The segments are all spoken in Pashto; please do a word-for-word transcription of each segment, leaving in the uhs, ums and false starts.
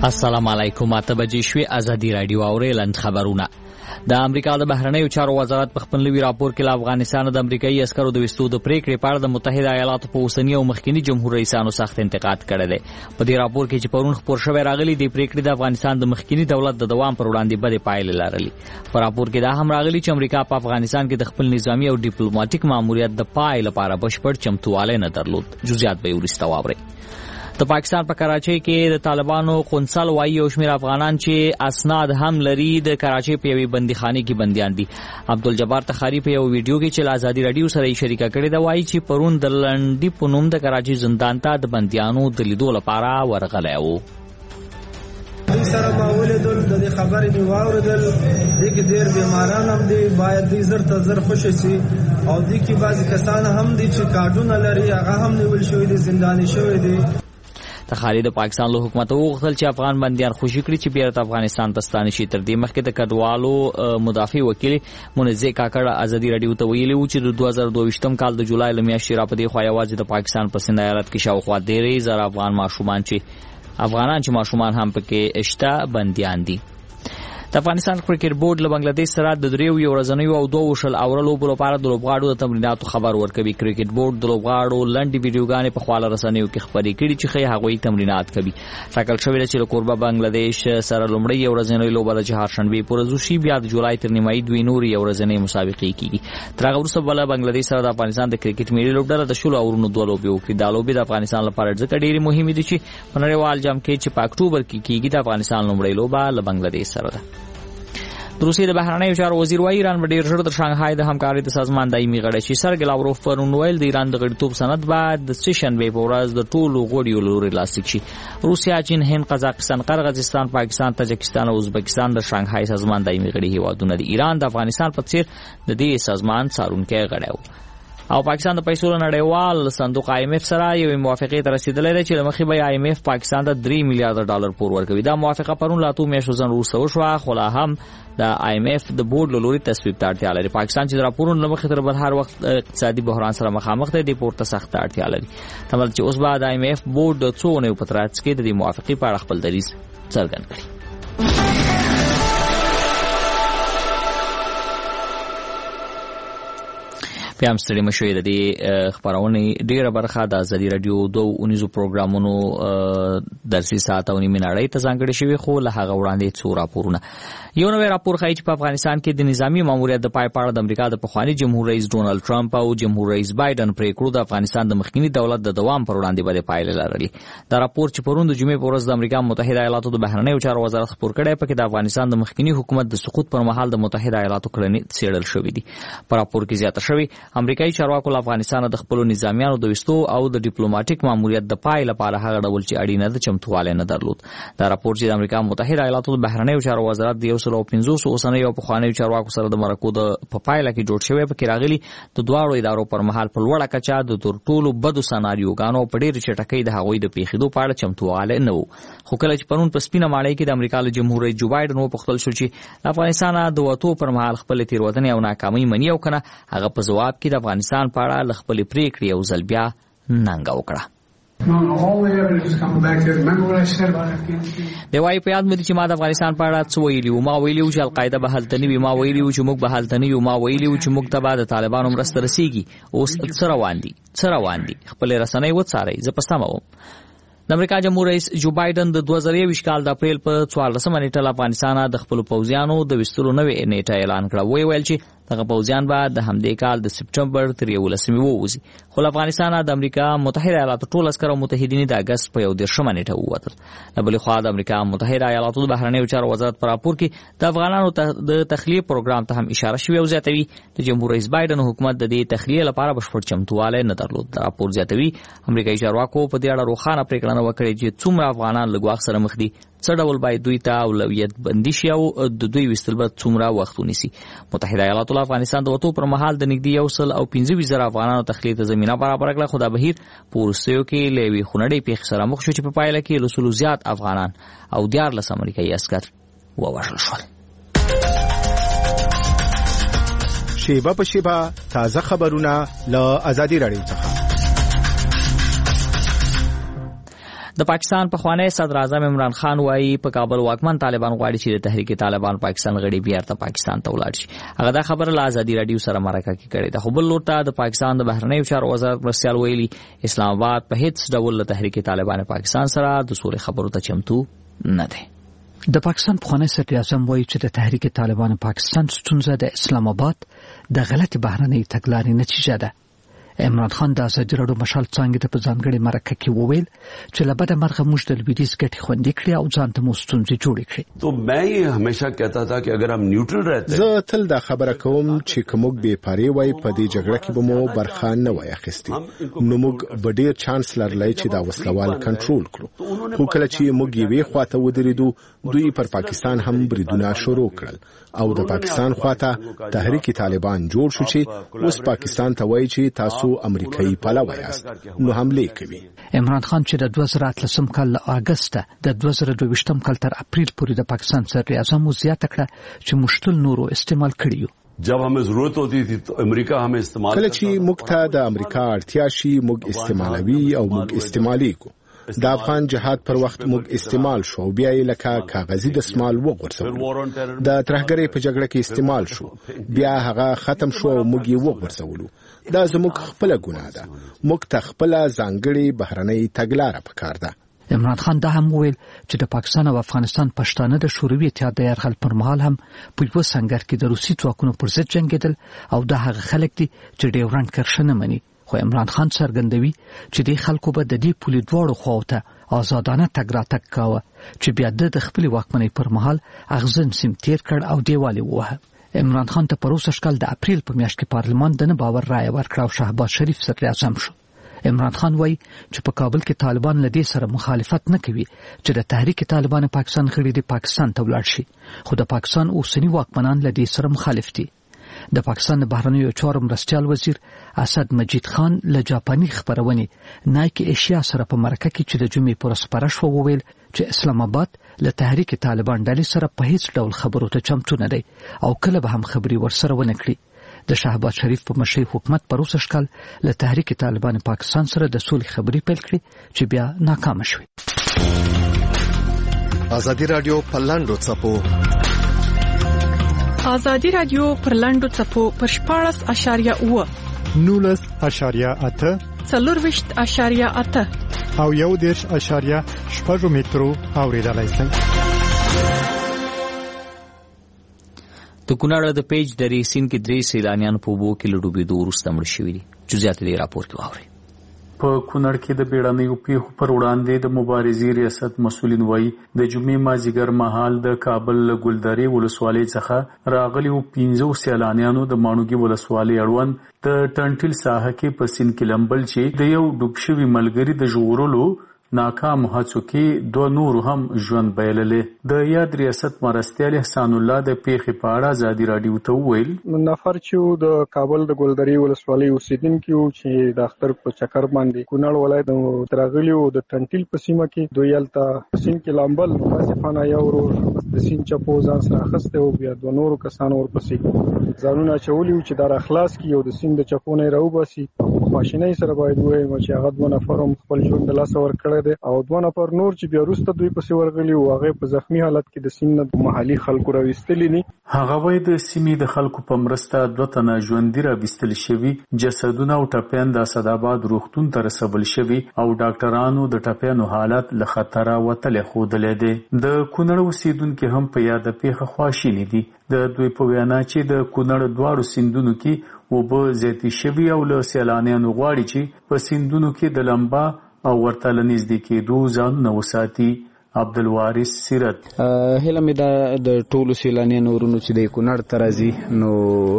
السلام علیکم. اته بجې شوې. ازادي رادیو اورېلند خبرونه. د امریکا د بهرنیو چارو وزارت په خپل نوي راپور کې له افغانستان د امریکایي عسکرو د وستو د پریکړې په اړه د متحده ایالاتو په اوسنی او مخکنی جمهور رئیسانو سخت انتقاد کړی دی. په دې راپور کې چې پرون خبر شوی راغلی دی پریکړې د افغانستان د مخکنی دولت د دوام پر وړاندې بده پایلې لرلې. په راپور کې دا هم راغلی چې امریکا په افغانستان کې د خپل نظامی او ډیپلوماټیک ماموریت د پای لپاره بشپړ چمتووالی نه درلود. جزئیات به وروسته واورئ. د پاکستان په کراچۍ کې د طالبانو قونسل وايي او شمیر افغانان چې اسناد هم لري د کراچۍ په یوې بندیخانه کې بنديان دي. عبدالجبار تخاری په یو ویډیو کې چې آزادي رادیو سره یې شریکه کړې ده وایي چې پرون د لنډي په نوم د کراچۍ زندان ته د بنديانو د لیدو لپاره ورغلی و. دوی سره ما ولیدل، د دې خبرې مې واورېدل، دې کې ډېر بیماران هم دي، باید دوی زر ته زر خوشي شي، او دې کې بعضې کسان هم دي چې کارډونه لري، هغه هم نیول شوي دي، زنداني شوي دي. تخاری د پاکستان له حکومت وغوښتل چې افغان بندیان خوشي کړي چې بیرته افغانستان ته ستانه شي. تر دې مخکې د کډوالو مدافع وکیل منزه کاکړ آزادي رادیو ته ویلي و چې د دوه زره دوه کال د جولای له میاشتې را په دې خوا یوازې د پاکستان په سند ایالت کې شاوخوا درې زره افغان ماشومان چې افغانان چې ماشومان هم پکې شته بندیان دي. د افغانستان کرکټ بورډ له بنگلاديش سره د دریو یو ورځنیو او دوه شل اورلو په لپاره د لوبغاړو د تمریناتو خبر ورکوي. کرکټ بورډ د لوبغاړو لنډي ویډیوګانې په خواله رسنیو کې خبرې کړي چې خې هغوی تمرینات کوي. ټاکل شوی دی چې له کوربه بنگلاديش سره لومړی یو ورځنی لوبه د چهارشنبه پر ورځ شي، بیا د جولای تر نیمایي دوی نور یو ورځنی مسابقې کیږي. تر هغه وروسته بل بنگلاديش سره د افغانستان د کرکټ ملي لوبډله د شلو اورونو دوه لوبې وکړي. دا لوبې د افغانستان لپاره ځکه ډېرې مهمې دي چې په نړیوال جام کې چې په اکتوبر کې کیږي د افغانستان لومړی لوبه له بنگلاديش سره ده. د روسیې د بهرنیو چارو وزیر وايي ایران به ډېر ژر د شانګهای د همکارۍ د سازمان دایمي غړی شي. سرګی لاوروف پرون ویل د ایران د غړیتوب سند بعد د سشنبه په ورځ د ټولو غړیو لوري لاسلیک شي. روسیا، چین، هند، قزاقستان، قرغیزستان، پاکستان، تاجکستان او ازبکستان د شانګهای سازمان دایمي غړي هیوادونه دي. ایران د افغانستان په څیر د دې سازمان څارونکی غړی و. او پاکستان د پیسو نړیوال صندوق آی ایم اف سره یو موافقه ته رسیدلې ده چې لمخې به آی ایم اف پاکستان ته درې میلیارډ ډالر پور ورکوي. دا موافقه پرون لا تو میاشتو ځن وروسته وشوه، خو لا هم د آی ایم اف د بورډ له لوري تصویب ته اړتیا لري. پاکستان چې د راپورونو لمخې تر بل هر وخت اقتصادي بحران سره مخامخ دی، د پورته سخت اړتیا لري. تمل چې اوس بعد آی ایم اف بورډ د څو نه په ترڅ کې د دې موافقه په اړه خپل دریځ څرګند کړي. بیا هم ستړي مشوي. د دې خبرونې ډیره برخه د ازادي رادیو دوه اونیزو پروګرامونو درسي ساعت او نیمه نړۍ ته ځانګړې شوي، خو له هغه وړاندې څو راپورونه. یو نوی راپور ښایي چې په افغانستان کې د نظامی ماموریت د پای په اړه د امریکا د پخواني جمهور رئیس ډونالد ټرمپ او جمهور رئیس بایدن پریکړو د افغانستان د مخکنی دولت د دوام پر وړاندې بده پایلې لرلې. دا راپور چې پرون د جمعې په ورځ د امریکا متحده ایالاتو د بهرنیو چارو وزارت خبر کړی په کې د افغانستان د مخکنی حکومت د سقوط پر مهال د متحده ایالاتو کړنې څېړل شوې دي. په راپور کې زیاته شوی امریکایي چارواکو له افغانستان د خپل نظامیانو د وستو او د ډیپلوماټیک ماموریت د پای لپاره هغه ډول چې اړینه د چمتووالی نه درلود. دا راپور چې د امریکا متحده ایالاتو د بهرنیو چارو وزارت د یو سل او پنځوس اوسنیو او پخوانیو چارواکو سره د مرکو د په پایله کې جوړ شوی په کې راغلي د دواړو ادارو پر مهال په لوړه کچه د تر ټولو بدو سناریوګانو په ډېر چټکۍ د هغوی د پیښېدو په اړه چمتووالی نه و. خو کله چې پرون په سپینه ماڼۍ کې د امریکا له جمهور رئیس جو بایدن وپوښتل شو چې افغانستان د وتو پر مهال خپل تیروتنې او ناکامۍ مني او کنه، هغه په ځواب کې د افغانستان په اړه له خپل پریکړې یو ځل بیا ننګه وکړه. دی وايي په یاد مې چې ما د افغانستان په اړه څه ویلي وو. ما ویلي وو چې القاعده به هلته نه وي، ما ویلي وو چې موږ به هلته نه یو، ما ویلي وو چې موږ ته به د طالبانو مرسته رسیږي. اوس څه روان دي څه روان دي خپلې رسنۍ وڅارئ. زه په سمه وم. د امریکا جمهور رئیس جو بایدن د دوه زره یوویشت کال د اپریل په څوارلسمه نیټه له افغانستانه د خپلو پوځیانو د ویستلو نوې نیټه اعلان کړه. ویې ویل چې دغه پوځیان به د همدې کال د سپټمبر تر یولسمې ووځي، خو له افغانستانه د امریکا متحده ایالاتو ټول عسکر او متحدین د اګست په یو دېرشمه نیټه ووتل. له بلې خوا د امریکا متحده ایالاتو د بهرنیو چارو وزارت په راپور کې د افغانانو د تخلیې پروګرام ته هم اشاره شوې او زیاتوي د جمهور رئیس بایدن حکومت د دې تخلیې لپاره بشپړ چمتووالی نه درلود. د راپور زیاتوي امریکایي چارواکو په دې اړه روښانه پرېکړه نه وکړې چې څومره افغانان له ګواښ سره مخ دي، څه ډول باید دوی ته اولویت بندي شي او د دوی ویستل به څومره وخت ونیسي. متحده ایالاتو له افغانستان د وتو پر مهال د نږدې یو سل او پنځه ویشت زره افغانانو تخلیې ته زمینه برابره کړه، خو دا بهیر په وروستیو کې له یوې خونړۍ پیښې سره مخ شو چې په پایله کې له سلو زیات افغانان او دیارلس امریکایي عسکر ووژل شول. شیبه په شیبه تازه خبرونه له ازادي رادیو څخه. د پاکستان پخوانی صدر اعظم عمران خان وايي په کابل واکمن طالبان غواړي چې د تحریک طالبان پاکستان غړي بیرته پاکستان ته ولاړ شي. هغه دا خبره له ازادي رادیو سره مرکه کې کړې ده. خو بل لور ته د پاکستان د بهرنیو چارو وزارت مرستیال ویلي اسلام آباد په هیڅ ډول له تحریک طالبان پاکستان سره د سولې خبرو ته چمتو نه دی. د پاکستان پخوانی صدر اعظم وایي چې د تحریک طالبان پاکستان ستونزه د اسلام آباد د غلط بهرنۍ تګلارې نتیجه ده. عمران خان د ازادي راډیو مشال څنګه ته په ځانګړي مرکه کې وویل چې له بده مرغه موږ د لویدیځ ګټې خوندې کړې او ځان ته مو ستونزې جوړې کړې. تو मैं ये हमेशा कहता था कि अगर हम न्यूट्रल रहते زه تل دا خبره کوم چې کوم به پاره وای په دې جګړه کې به مو برخه نه وای اخیستي نو موږ به ډیر چانس لرلای چې دا وسلوال کنټرول کړو. خو کله چې موږ یې خواته ودرېدو دوی پر پاکستان هم بریدونه شروع کړل او د پاکستان خواته تحریک طالبان جوړ شو چې اوس پاکستان ته وایي چې تاسو امریکایي پلوی یاست نو حمله کوي. عمران خان چې د دوه زره اتلسم کال له اگست د دوه زره دوه ویشتم کال تر اپریل پورې د پاکستان صدر اعظم زیاته کړه چې مشتل نورو استعمال کړیو. जब हमें जरूरत होती थी तो अमेरिका हमें इस्तेमाल کله چې موږ ته د امریکا اړتیا شي موږ استعمالوي او موږ استعمالي کو. د افغان جهاد پر وخت موږ استعمال شو بیا یې لکه کاغذي دسمال وغورځول. د ترهګرۍ په جګړه کې استعمال شو بیا هغه ختم شو او موږ یې وغورځولو. دا زموږ خپل ګناه ده. موږ ته خپل ځانګړي بهرنۍ تګلارې پکار ده. عمران خان دا هم ویل چې د پاکستان او افغانستان پښتانه د شوروي اتحاد د یرغل پر مهال هم په یو سنگر کې د روسي ځواکونو پر ضد جنگیدل او دا هغه خلک دي چې ډیورنډ کرښه نه مني. خو عمران خان څرګندوي چې د خلکو به د دې پولې دواړو خواته آزادانه تګ راتګ کاوه چې بیا د خپل واکمنۍ پر مهال اغزن سیم تیر کړ او دیوالې ووهه. عمران خان ته پروسه شکل د اپریل په میاشت کې پارلمان د نه باور رائے ورکړ او شهباز شریف صدر اعظم شو. عمران خان وایي چې په کابل کې طالبان له دې سره مخالفت نه کوي چې د تحریک طالبان پاکستان غړي د پاکستان ته ولاړ شي. خو د پاکستان اوسنی واکمنان له دې سره مخالف دي. د پاکستان د بهرنیو چارو مرستیال وزیر اسد مجید خان له جاپاني خبرونې نایکی ایشیا سره په مرکه کې چې د جمعې پر سپاره شو وویل چې اسلام آباد له تحریک طالبان ډلې سره په هیڅ ډول خبرو ته چمتو نه دی او کله به هم خبري ورسره ونه کړي. د شهباز شریف په مشرۍ حکومت پروسه شکل له تحریک طالبان پاکستان سره د سولې خبري پیل کړې چې بیا ناکام شوه. ازادي رادیو پلاندو چپو ازادي رادیو پر لاندو چپو پر شپاړس اشاریه اوه نولس اشاریه اته څلورویشت اشاریه اته او یو دېرش اشاریه شپږ مترو اوریدلای شئ. د کونړ د پیج درې سین کې درې سیلانیان په اوبو کې له ډوبېدو وروسته مړه شوي دي. جزئیات دې راپور کې واورئ. په کونړ کې د بیړنیو پیښو پر وړاندې د مبارزې ریاست مسؤلین وایي د جمعې مازیګر مهال د کابل ګلدرې ولسوالۍ څخه راغلیو پنځو سیلانیانو د ماڼوګي ولسوالۍ اړوند د ټنټل ساحه کې په سین کې لمبل چې د یو ډوب شوي ملګري د ژغورلو ناکام هڅو کې دوه نور هم ژوند بایللې. د یاد ریاست مرستیال احسان الله د پیښې په اړه ازادي راډیو ته وویل نفر چې د کابل د ګلدرې ولسوالۍ اوسیدونکي وو چې د اختر په چکر باندې کونړ ولایت د تراغلیو د ټنټل په سیمه کې دوی یلته سین کې لامبل مصفانه یو ورو د سین چپو ځان سره اخسته او بیا د نورو کسانو ورپسې ځانونه چولیو چې در اخلاص کی او د سین د چپو نه راوباسي ماشینای سره باید وای چې هغه دوه نفر هم خپل ژوند د لاس ور کړی او دوه نفر نور چې بیا وروسته دوی پسې ورغلي او هغه په زخمی حالت کې د سین نه محلي خلکو راوستلي ني. هغه وای د سیمې د خلکو په مرسته دوه تنه ژوندۍ راوستل شوي جسدونه او ټپیان د اسداباد روغتون ته رسول شوي او ډاکټرانو د ټپیانو حالت له خطره وتلې ښودلې دي. د کونړ اوسیدونکو هم په یاد پیښه خواشیني دي. د دوی په وینا چې د کونړ دواړو سیندونو کې اوبه زیاتې شوي او له سیلانیانو غواړي چې په سیندونو کې د لمبا او ورته لنږدې کېدو ځانونه وساتي. عبدالوارث سیرت هله مې دا د ټولو سیلانیانو ورونو چې د کونړ ته راځي نو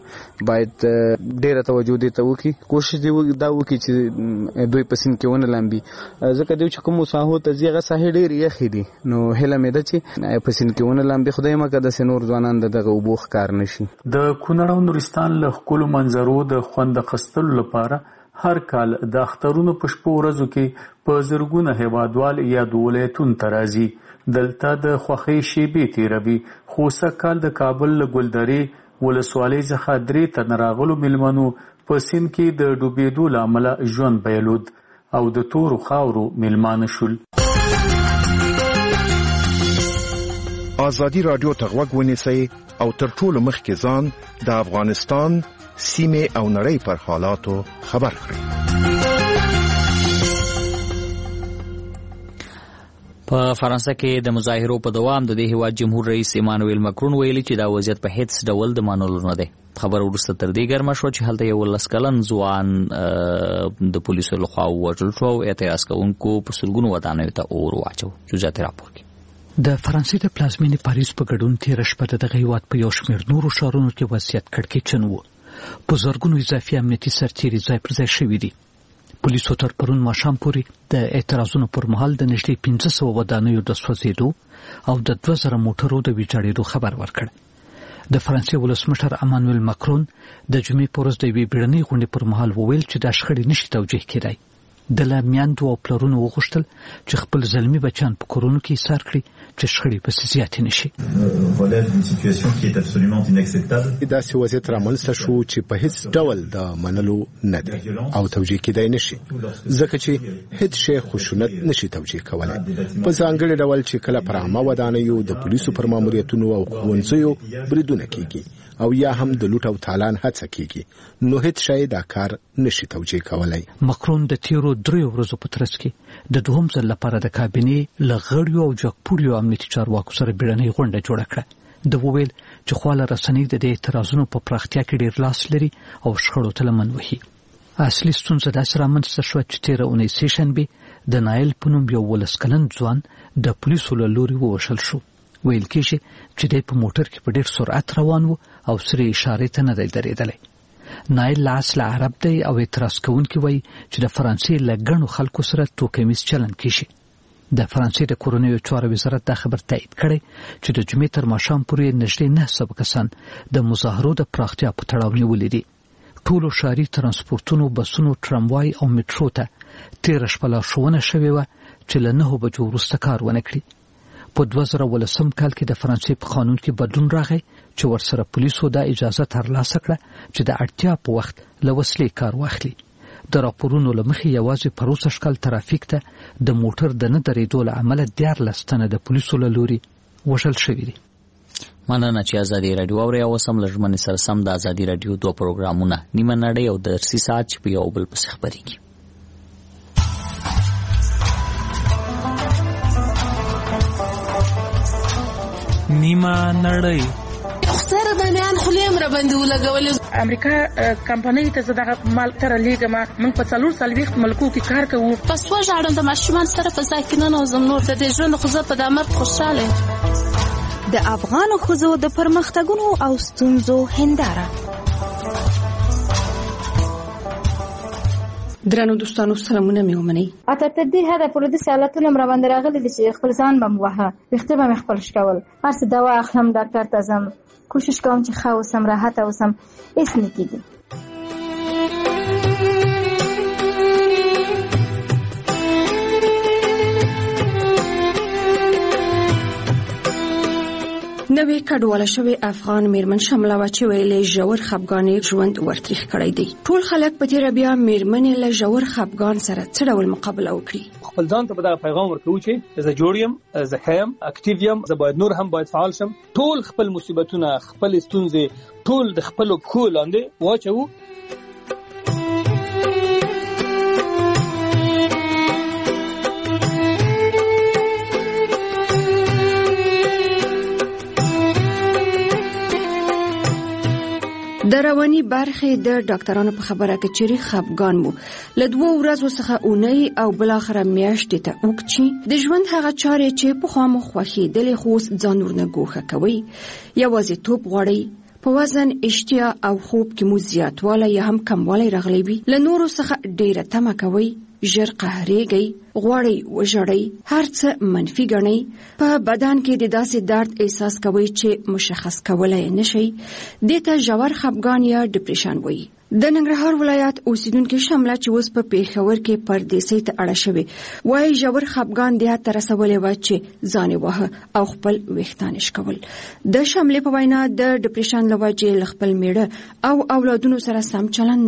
باید ډېره توجه دې ته وکړي کوشش دې دا وکړي چې دوی په سیند کې ونه لامبي ځکه دوی چې کومو ساحو ته ځي هغه ساحې ډېرې یخې دي نو هله مې ده چې په سیند کې ونه لامبي خدای مکړه داسې نور ځوانان د دغه اوبو ښکار نه شي. د کونړ او نورستان له ښکلو منظرو د خوند اخیستلو لپاره هر کال د اخترونو په شپو ورځو کې په زرګونه هیوادوال یا د ولایتونو ته راځي. دلته د خوښۍ شیبې تېروي. خو سږکال د کابل له ګلدرې ولسوالۍ څخه درې تنه راغلو میلمنو په سیند کې د ډوبېدو له امله ژوند بایلود او د تورو خاورو میلمانه شول. ازادي رادیو ته غوږ ونیسئ او تر ټولو مخکې ځان د افغانستان سیمه او نړۍ پر حالاتو خبر کړئ. په فرانسه کې د مظاهرو په دوام د دې هیواد جمهور رئیس ایمانوئل ماکرون ویلي چې دا وضعیت په هیڅ ډول د منلو نه دی. خبر وروسته تر دې ګرمه شو چې هلته یو لس کلن ځوان د پولیسو لخوا ووژل شو او اعتراض کوونکو په سلګونو ودانیو ته اور واچو. جوجاتي راپور کوي. د فرانسې د پلازمینې پاریس په ګډون تیر شپه د دغه هیواد په یو شمېر نورو ښارونو کې وضعیت کړکېچن و. په زرګونو اضافي امنیتي سرتیري ځای پر ځای شوي دي. پولیسو تر پرون ماښام پورې د اعتراضونو پر مهال د نږدې پنځه سوه ودانیو د سوځېدو او د دوه زره موټرو د ویجاړېدو خبر ورکړ. د فرانسې ولسمشر امانوئل ماکرون د جمعې په ورځ د یوې بیړنۍ غونډې پر مهال وویل چې دا شخړې نشي توجیه کېدای. د له میندو او پلرونو وغوښتل چې خپل زلمي بچیان په کورونو کې ایسار کړي چې شخړې پسې زیاتې نشي. داسې وضعیت رامنځته شو چې په هیڅ ډول د منلو نه دی او توجیه کېدای نشي، ځکه چې هیڅ شی خشونت نشي توجیه کولی، په ځانګړي ډول چې کله پر عامه ودانیو د پولیسو پر ماموریتونو او ښوونځیو بریدونه کېږي او یا هم د لوټ او تالان هڅه کېږي، نو هیڅ شی دا کار نشي توجیه کولی. ماکرون د تیرو دریو ورځو په ترڅ کې د دوهم ځل لپاره د کابینې له غړیو او جګپوړیو امنیتي چارواکو سره بیړنۍ غونډه جوړه کړه. د وویل چې خواله رسنۍ د دې اعتراضونو په پراختیا کې ډېر لاس لري او شخړو ته لمن وهي. اصلي ستونزه داسې رامنځته شوه چې تېره اونۍ سې شنبې د نایل په نوم یو ولس کلن ځوان د پولیسو له لوري ووژل شو. ویل کېږي چې دی په موټر کې په ډېر سرعت روان و او سرې اشارې ته نه دی درېدلی. نایل له اصله عرب دی او اعتراض کوونکي وایي چې د فرانسې له ګڼو خلکو سره توکمیز چلن کېږي. د فرانسې د کورنیو چارو وزارت دا خبر تایید کړی چې د جمعې تر ماښام پورې نږدې نه سوه کسان د مظاهرو د پراختیا په تړاو نیولي دي. ټولو ښاري ترانسپورتونو، بسونو، ټراموای او میټرو ته تېره شپه لارښوونه شوې وه چې له نهو بجو وروسته کار ونه کړي. په دوه زره ولسم کال کې د فرانسې په قانون کې بدلون راغی چې ورسره پولیسو دا اجازه ترلاسه کړه چې د اړتیا په وخت له وسلې کار واخلي. د راپورونو له مخې یوازې په روسه شکل ترافیک ته د موټر د نه درېدو له امله دیارلس تنه د پولیسو له لوري وژل شوي دي. مننه چې ازادي رادیو اورئ. او سم له ژمنې سره سم د ازادي رادیو دوه پروګرامونه نیمه نړۍ او درسي ساعت چې په یو بل پسې خپرېږي. نیمه نړۍ سره د میان خلیم را باندې ولګولې. امریکا کمپنۍ ته زداغه مال تر لیګه ما من په څلور سالويخت ملکو کې کار کوو. پس و ژړم د ماشومان سره په ځای کې نه نوزم نور د دې ژوند خو زه په دامر خوشاله. د افغان ښځو د پرمختګونو او ستونزو هنداره. درنو دوستانو سلامونه مې ومنئ. اته تر دې حده پورې د سیالتونو مر باندې راغلي دي چې خپل ځان بم وهه وخته به مې خپل شکول هر څه دوا اخلم ډاکټر ته ځم کوشش کوم چې ښه اوسم راحت اوسم هیڅ نه کېږي. نوې کډواله شوې افغان میرمن شمله و چې ویلې ژور خپګان ژوند ورتریخ کړی دی. ټول خلک په دې بیا میرمنې له ژور خپګان سره څه ډول مقابله وکړي. خپل ځان ته به دا پیغام ورکوي چې زه جوړ یم، زه ښه یم، اکټیو یم، زه باید نور هم باید فعال شم. ټول خپل مصیبتونه، خپل ستونزې ټول د خپلو پښو لاندې واچوو. د رواني برخې د ډاکټرانو په خبره کې چې خپګان مو له دوه ورځو څخه اونۍ او بل اخره میاشتې ته اوکچی د ژوند هغه چارې چې په خامو خوخي دلې خوس ځان ورنه ګوښه کوي. یوازې توپ غوړی په وزن، اشتیا او خوب کې مو زیاتوالی یا هم کموالی راغلی وي. له نورو څخه ډیره تمه کوي، ژر قهرېږئ، غواړئ وژړئ، هر څه منفي ګڼئ، په بدن کې د داسې درد احساس کوئ چې مشخص کولی نشئ. دې ته ژور خپګان یا ډپریشن وایي. د ننګرهار ولایت اوسیدونکو شمله چې اوس په پیښور کې پردیسۍ ته اړه شوې وایي ژور خپګان دې ته رسولی و چې ځان یې واهه او خپل ویښتان یې شکول. د شملې په وینا د ډپریشن له وجې له خپل میړه او اولادونو سره سم چلند